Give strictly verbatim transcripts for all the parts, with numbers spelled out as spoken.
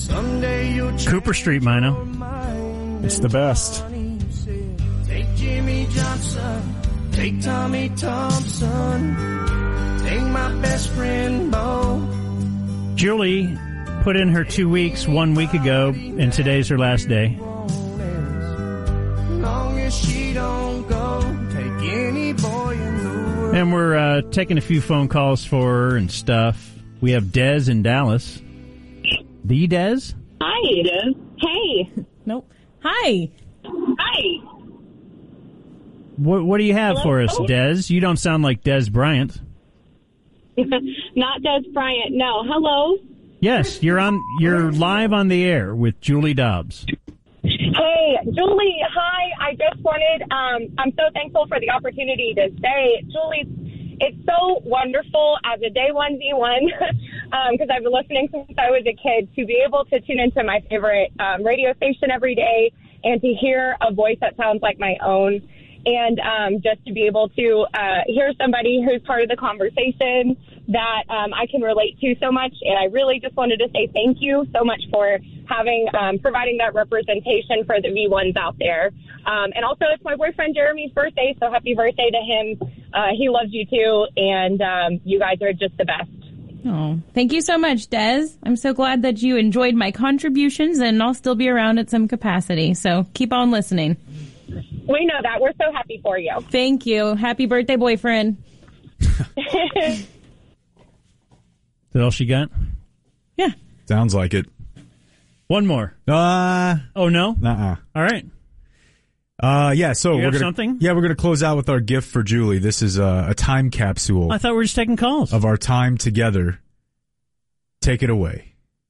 Cooper Street, Mino. It's the best. Take Jimmy Johnson, take Tommy Thompson, take my best friend Bo. Julie put in her two weeks one week ago, and today's her last day. Long as she don't go, take any boy in the world. And we're uh, taking a few phone calls for her and stuff. We have Des in Dallas. The Des? Hi, Des. Hey. Nope. Hi. Hi. What, what do you have Hello? for us, Des? You don't sound like Des Bryant. Not Des Bryant. No. Hello. Yes, you're on. You're live on the air with Julie Dobbs. Hey, Julie. Hi. I just wanted. Um, I'm so thankful for the opportunity to say, Julie, it's so wonderful as a day one Z one because um, I've been listening since I was a kid to be able to tune into my favorite um, radio station every day and to hear a voice that sounds like my own. And um, just to be able to uh, hear somebody who's part of the conversation that um, I can relate to so much. And I really just wanted to say thank you so much for having, um, providing that representation for the V ones out there. Um, and also, it's my boyfriend Jeremy's birthday, so happy birthday to him. Uh, he loves you too, and um, you guys are just the best. Oh, thank you so much, Des. I'm so glad that you enjoyed my contributions, and I'll still be around at some capacity. So keep on listening. We know that. We're so happy for you. Thank you. Happy birthday, boyfriend. Is that all she got? Yeah. Sounds like it. One more. Uh, oh, no? Nuh-uh. All right. Uh, yeah, so You we're have gonna, something? Yeah, we're going to close out with our gift for Julie. This is a, a time capsule. I thought we were just taking calls. Of our time together. Take it away.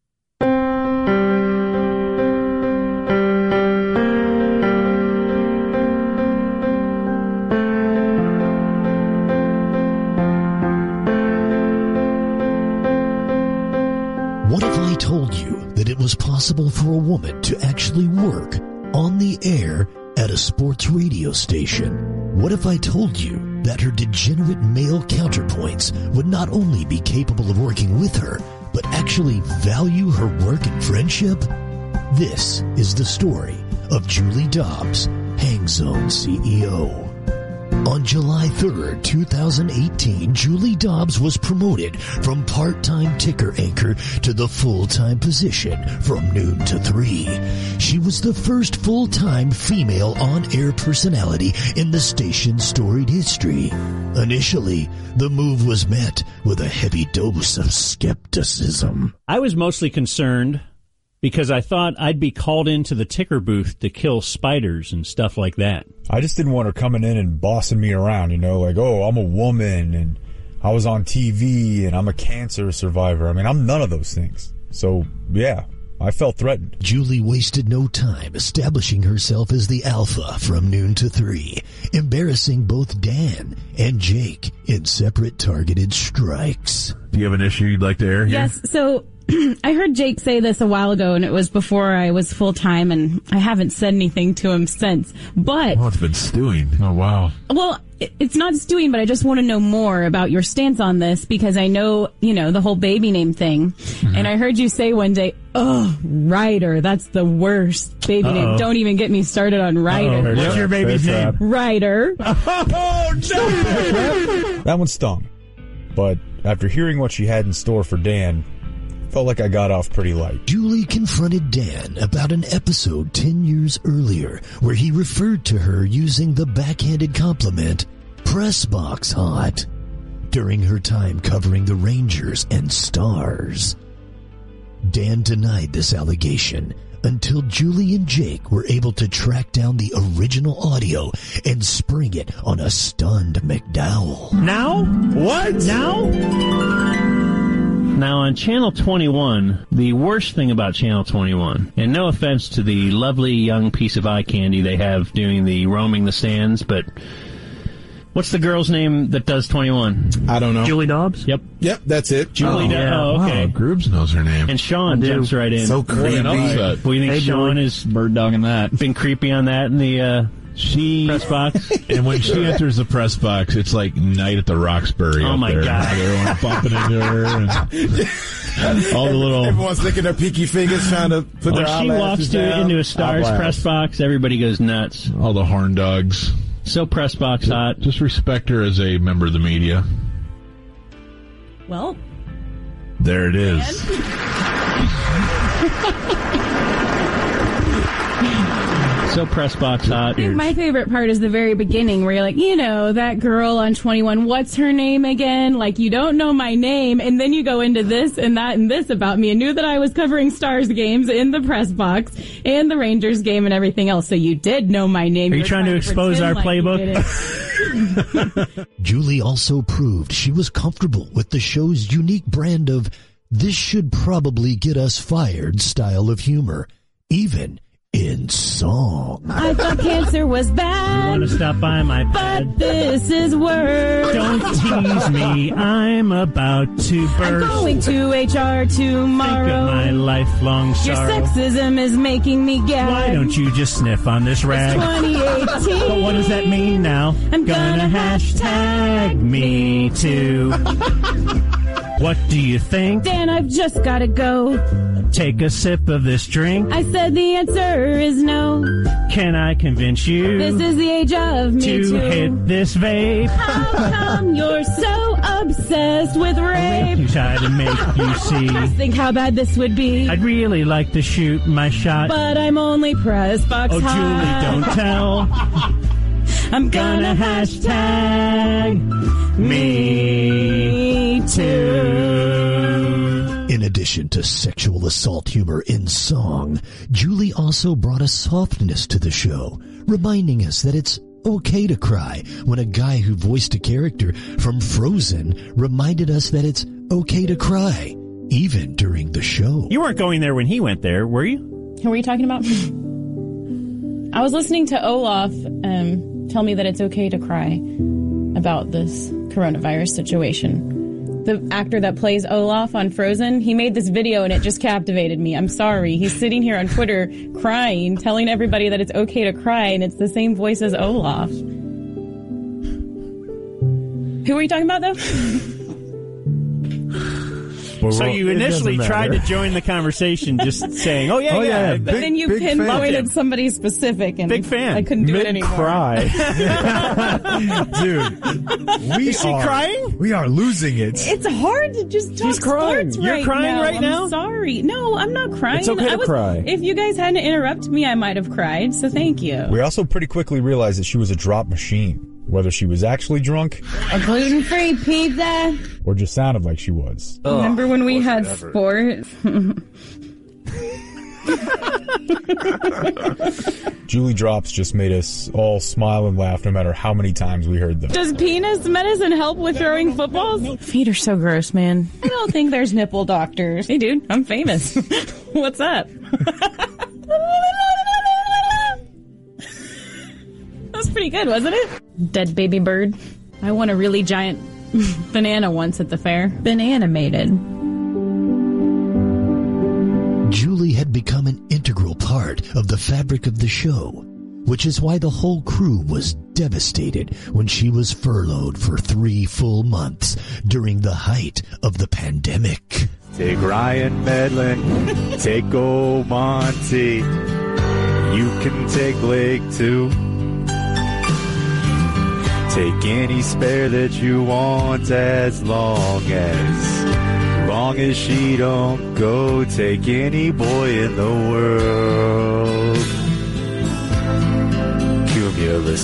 What if I told you that it was possible for a woman to actually work on the air at a sports radio station? What if I told you that her degenerate male counterpoints would not only be capable of working with her, but actually value her work and friendship? This is the story of Julie Dobbs, Hang Zone C E O. On July third, two thousand eighteen, Julie Dobbs was promoted from part-time ticker anchor to the full-time position from noon to three. She was the first full-time female on-air personality in the station's storied history. Initially, the move was met with a heavy dose of skepticism. I was mostly concerned because I thought I'd be called into the ticker booth to kill spiders and stuff like that. I just didn't want her coming in and bossing me around, you know, like, oh, I'm a woman and I was on T V and I'm a cancer survivor. I mean, I'm none of those things. So, yeah, I felt threatened. Julie wasted no time establishing herself as the alpha from noon to three, embarrassing both Dan and Jake in separate targeted strikes. Do you have an issue you'd like to air here? Yes, so I heard Jake say this a while ago, and it was before I was full-time, and I haven't said anything to him since. But Well, it's been stewing. Oh, wow. Well, it's not stewing, but I just want to know more about your stance on this, because I know, you know, the whole baby name thing. Mm-hmm. And I heard you say one day, oh, Ryder, that's the worst baby Uh-oh. name. Don't even get me started on Ryder. What's your baby's name? Ryder. Oh, no! That one stung. But after hearing what she had in store for Dan, felt like I got off pretty light. Julie confronted Dan about an episode ten years earlier where he referred to her using the backhanded compliment, press box hot, during her time covering the Rangers and Stars. Dan denied this allegation until Julie and Jake were able to track down the original audio and spring it on a stunned McDowell. Now? What? Now? Now, on Channel twenty-one, the worst thing about Channel twenty-one, and no offense to the lovely young piece of eye candy they have doing the roaming the stands, but what's the girl's name that does twenty-one? I don't know. Julie Dobbs? Yep. Yep, that's it. Julie oh, Dobbs. Yeah. Oh, okay. Wow, Groobs knows her name. And Sean jumps right in. So creepy. Well, you think hey, Sean Julie. has bird dogging that? been creepy on that in the uh, She press box. And when she enters the press box, it's like night at the Roxbury. Oh up my there. God. Everyone's bumping into her. And all the little. Everyone's licking their pinky fingers trying to put When their she walks eyelashes to down. into a Stars Eyebrows. press box, everybody goes nuts. All the horn dogs. So press box hot. Just respect her as a member of the media. Well, There it is. So press box hot. I think my favorite part is the very beginning where you're like, you know, that girl on twenty-one, what's her name again? Like, you don't know my name, and then you go into this and that and this about me and knew that I was covering Stars games in the press box and the Rangers game and everything else. So you did know my name. Are you You're trying to expose pretend our like you playbook? didn't. Julie also proved she was comfortable with the show's unique brand of "this should probably get us fired" style of humor, even in song. I thought cancer was You bad, want to stop by my bed? but this is worse. Don't tease me. I'm about to I'm burst. going to H R tomorrow. Think of my lifelong Your sorrow. sexism is making me gag. Why don't you just sniff on this rag? twenty eighteen. But what does that mean now? I'm gonna hashtag me too. What do you think? Dan, I've just gotta go. Take a sip of this drink. I said the answer is no. Can I convince you This is the age of me to too. hit this vape? How come you're so obsessed with rape? You try to make you see. Just think how bad this would be. I'd really like to shoot my shot. But I'm only press box Oh, hot. Julie, don't tell. I'm Gonna gonna hashtag me too. In addition to sexual assault humor in song, Julie also brought a softness to the show, reminding us that it's okay to cry when a guy who voiced a character from Frozen reminded us that it's okay to cry, even during the show. You weren't going there when he went there, were you? Who were you talking about? I was listening to Olaf um, tell me that it's okay to cry about this coronavirus situation. The actor that plays Olaf on Frozen, he made this video and it just captivated me. I'm sorry. He's sitting here on Twitter crying, telling everybody that it's okay to cry, and it's the same voice as Olaf. Who were you talking about, though? Well, So well, you it initially doesn't tried to matter. join the conversation just saying, oh, yeah, Oh, yeah. yeah, But Big- then you big fan. pinpointed somebody specific, and Big fan. I couldn't do it anymore. Mid-cry. Dude, we Is she are, crying? We are losing it. It's hard to just talk She's crying. sports You're right crying now. right now? I'm sorry. No, I'm not crying. It's okay I to was, cry. If you guys hadn't interrupted me, I might have cried, so thank you. We also pretty quickly realized that she was a drop machine, whether she was actually drunk A gluten-free pizza. or just sounded like she was. Remember when we had sports? Julie Drops just made us all smile and laugh no matter how many times we heard them. Does penis medicine help with throwing footballs? Feet are so gross, man. I don't think there's nipple doctors. Hey, dude, I'm famous. What's up? That was pretty good, wasn't it? Dead baby bird. I won a really giant banana once at the fair. Banana-mated. Julie had become an integral part of the fabric of the show, which is why the whole crew was devastated when she was furloughed for three full months during the height of the pandemic. Take Ryan Medlin, take old Monty, you can take Blake too. Take any spare that you want as long as, long as she don't go. Take any boy in the world. Cumulus,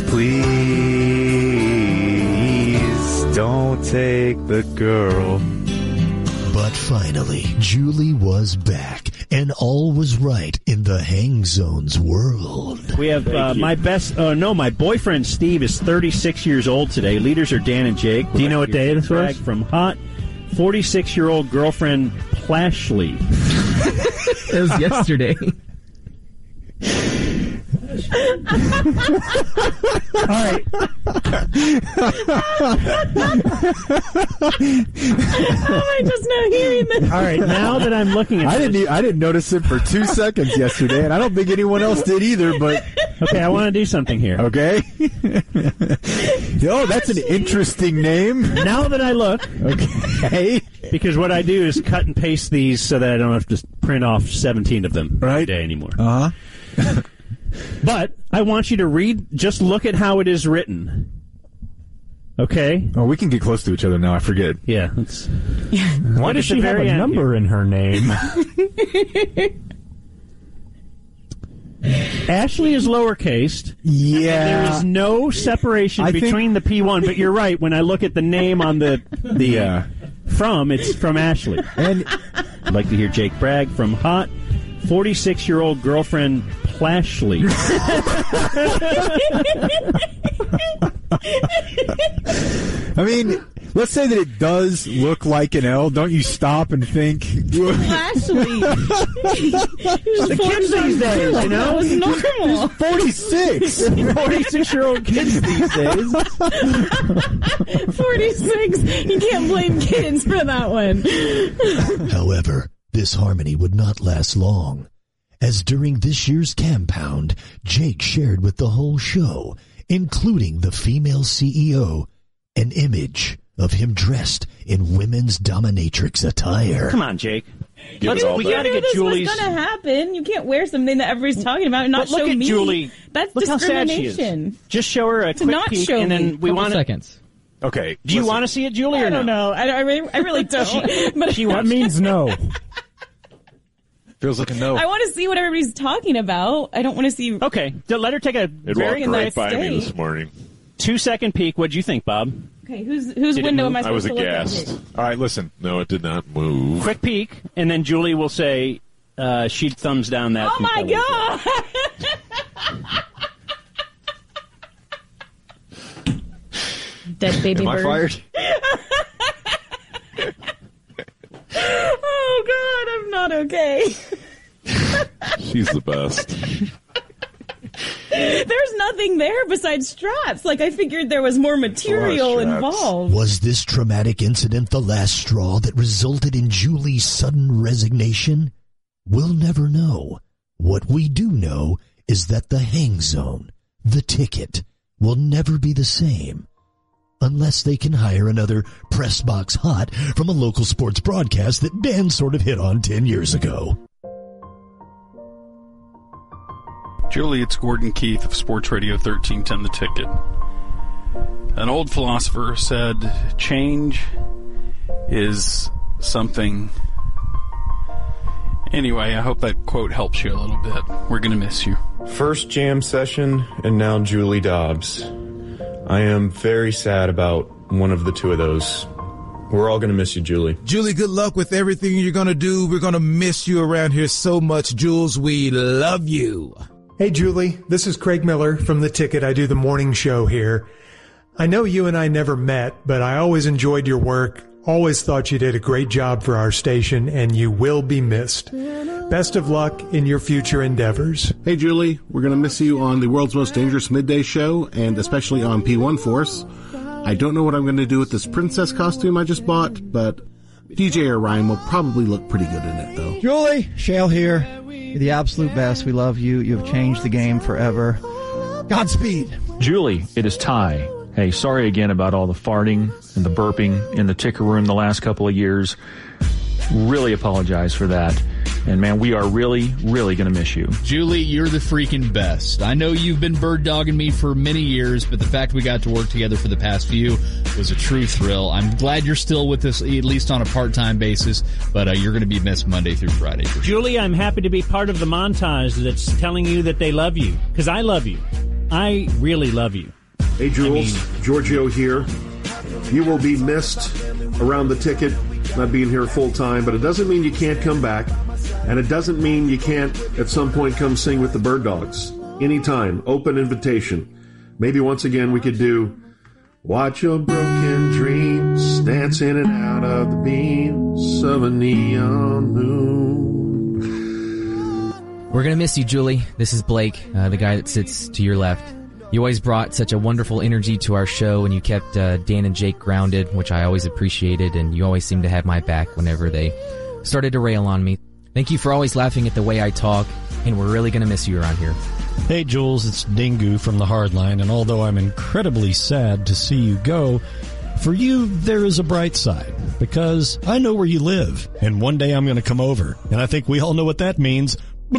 please don't take the girl. But finally, Julie was back, and all was right in the Hang Zone's world. We have uh, my best, uh, no, my boyfriend Steve is thirty-six years old today. Leaders are Dan and Jake. Do you know what day this was? From hot forty-six-year-old girlfriend Plashley. It was yesterday. gosh. All right. How am I just now hearing this? All right, now that I'm looking at I this, didn't. e- I didn't notice it for two seconds yesterday, and I don't think anyone else did either. But okay, I want to do something here. okay. Oh, that's an interesting name. Now that I look, Okay. because what I do is cut and paste these so that I don't have to print off seventeen of them every Right. day anymore. Uh huh. But I want you to read, just look at how it is written. Okay? Oh, we can get close to each other now. I forget. Yeah. Let's, Why at does the she have very a end number here. in her name? Ashley is lowercased. Yeah. There is no separation I think- between the P one, but you're right. When I look at the name on the the Yeah. from, it's from Ashley. And I'd like to hear Jake brag from hot forty-six-year-old girlfriend Plashley. I mean, let's say that it does look like an L. Don't you stop and think? Ashley. The kids these days, you know? That was normal. forty-six. forty-six-year-old kids these days. forty-six. You can't blame kids for that one. However, this harmony would not last long, as during this year's Campound, Jake shared with the whole show, including the female C E O, an image of him dressed in women's dominatrix attire. Come on, Jake. Give Let's, it all we back. got to You knew get this Julie's. was going to happen. You can't wear something that everybody's talking about and not But look show at me. Julie. That's Look how sad she discrimination. is. Just show her a To quick not peek, show and me. then we Couple want to. seconds. Okay. Do you listen. want to see it, Julie, or I don't no? know. I, I, re- I really don't. But She That wants. means no. Feels like a no. I want to see what everybody's talking about. I don't want to see. Okay, d- let her take a It very walked right nice by me day. this morning. two-second peek. What'd you think, Bob? Okay, whose whose Did it window move? am I I supposed was to look aghast. at? All right, listen. No, it did not move. Quick peek, and then Julie will say uh, she'd thumbs down that. Oh my god! Dead baby Am I bird. fired? Oh god, I'm not okay. She's the best. There's nothing there besides straps. Like I figured there was more material straps. involved. Was this traumatic incident the last straw that resulted in Julie's sudden resignation? We'll never know. What we do know is that the hang zone, the ticket, will never be the same. Unless they can hire another press box hot from a local sports broadcast that Dan sort of hit on ten years ago. Julie, it's Gordon Keith of Sports Radio thirteen ten The Ticket. An old philosopher said, change is something. Anyway, I hope that quote helps you a little bit. We're going to miss you. First jam session, and now Julie Dobbs. I am very sad about one of the two of those. We're all going to miss you, Julie. Julie, good luck with everything you're going to do. We're going to miss you around here so much, Jules. We love you. Hey, Julie, this is Craig Miller from The Ticket. I do the morning show here. I know you and I never met, but I always enjoyed your work, always thought you did a great job for our station, and you will be missed. Best of luck in your future endeavors. Hey, Julie, we're going to miss you on the world's most dangerous midday show, and especially on P one Force. I don't know what I'm going to do with this princess costume I just bought, but D J Orion will probably look pretty good in it, though. Julie, Shale here. You're the absolute best. We love you. You have changed the game forever. Godspeed. Julie, it is Ty. Hey, sorry again about all the farting and the burping in the ticker room the last couple of years. Really apologize for that. And man, we are really, really going to miss you. Julie, you're the freaking best. I know you've been bird dogging me for many years, but the fact we got to work together for the past few was a true thrill. I'm glad you're still with us, at least on a part-time basis, but uh, you're going to be missed Monday through Friday. For sure. Julie, I'm happy to be part of the montage that's telling you that they love you, because I love you. I really love you. Hey, Jules, I mean, Giorgio here. You will be missed around the ticket, not being here full time, but it doesn't mean you can't come back, and it doesn't mean you can't at some point come sing with the Bird Dogs. Anytime, open invitation. Maybe once again we could do Watch Your Broken Dreams dance in and out of the beams of a neon moon. We're going to miss you, Julie. This is Blake, uh, the guy that sits to your left. You always brought such a wonderful energy to our show, and you kept uh, Dan and Jake grounded, which I always appreciated, and you always seemed to have my back whenever they started to rail on me. Thank you for always laughing at the way I talk, and we're really going to miss you around here. Hey, Jules, it's Dingu from the Hardline, and although I'm incredibly sad to see you go, for you, there is a bright side, because I know where you live, and one day I'm going to come over, and I think we all know what that means.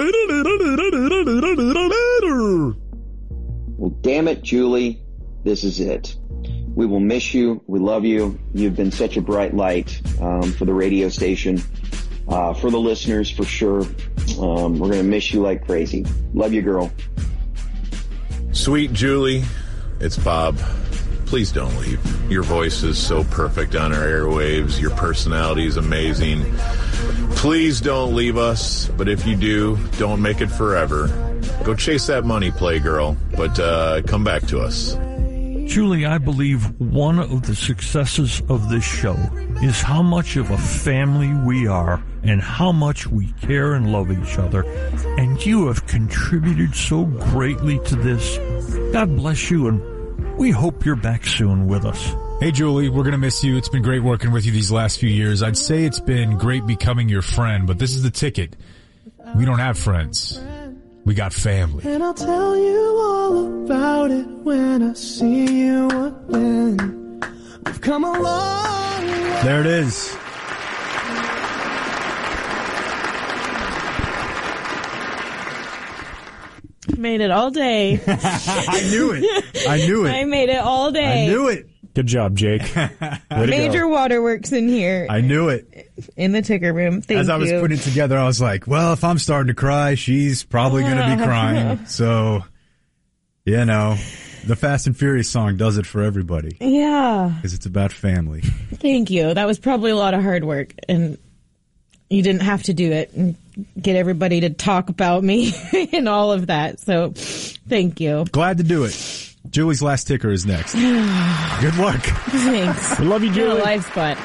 Well, damn it, Julie, this is it. We will miss you. We love you. You've been such a bright light um, for the radio station, uh, for the listeners, for sure. Um, we're going to miss you like crazy. Love you, girl. Sweet Julie, it's Bob. Please don't leave. Your voice is so perfect on our airwaves. Your personality is amazing. Please don't leave us, but if you do, don't make it forever. Go chase that money, Playgirl, but uh, come back to us. Julie, I believe one of the successes of this show is how much of a family we are and how much we care and love each other. And you have contributed so greatly to this. God bless you, and we hope you're back soon with us. Hey, Julie, we're going to miss you. It's been great working with you these last few years. I'd say it's been great becoming your friend, but this is the ticket. We don't have friends. We got family. And I'll tell you all about it when I see you again. We've come a long way. There it is. Made it all day. I knew it. I knew it. I made it all day. I knew it. Good job, Jake. Way to Major go. waterworks in here. I knew it. In the ticker room. Thank As you. I was putting it together, I was like, well, if I'm starting to cry, she's probably going to be crying. So, you know, the Fast and Furious song does it for everybody. Yeah. Because it's about family. Thank you. That was probably a lot of hard work, and you didn't have to do it and get everybody to talk about me and all of that. So, thank you. Glad to do it. Julie's last ticker is next. Good luck. Thanks. We love you, Julie. Life spot.